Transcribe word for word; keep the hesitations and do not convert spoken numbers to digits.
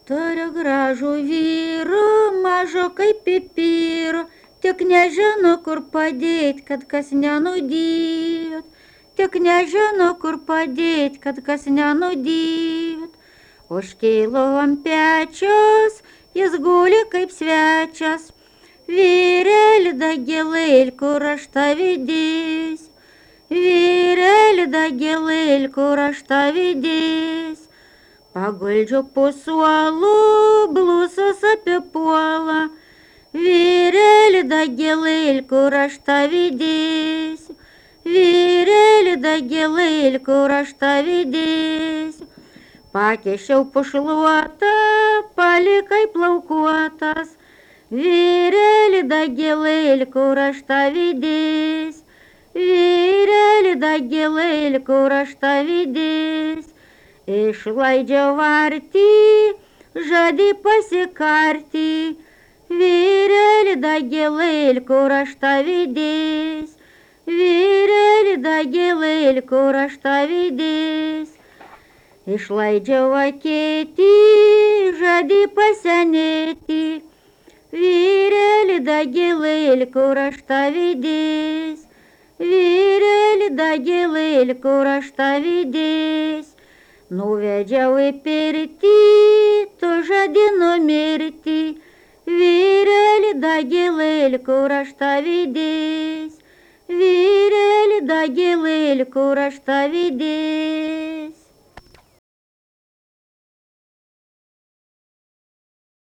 Turiu gražų vyrų, mažo kaip pipirų, tik nežino, kur padėt, kad kas nenudyt. Tik nežino, kur padėt, kad kas nenudyt. Užkėlau ant pečios, jis guli kaip svečias. Vyreli dagilėl, kur aš tavi dėsiu. Vyreli dagilėl, kur aš tavi dėsiu. Paguldžiau po suolu, blusos apipuola. Vyreli dagilėl, kur aš tavi dėsiu. Vyreli dagilėl, kur aš tavi dėsiu. Pakišiau pušluotą, palikai plaukuotas. Vyreli dagilėl, kur aš tavi dėsiu. Vyreli dagilėl, kur aš tavi dėsiu. Išlaidžiau vartį, žadi pasikarti. Vyreli dagilėl, kur aš tavi dėsiu. Vyreli dagilėl, kur aš tavi dėsiu. Išlaidžiau akėtį, žadi pasenėti. Vyreli dagilėl, kur aš tavi dėsiu. Vyreli dagilėl, kur aš tavi dėsiu. Nuvedžiau į pirtį, tu žadi numirti. Vyreli dagilėl, kur aš tavi dėsiu. Vyreli dagilėl, kur aš tavi dėsiu.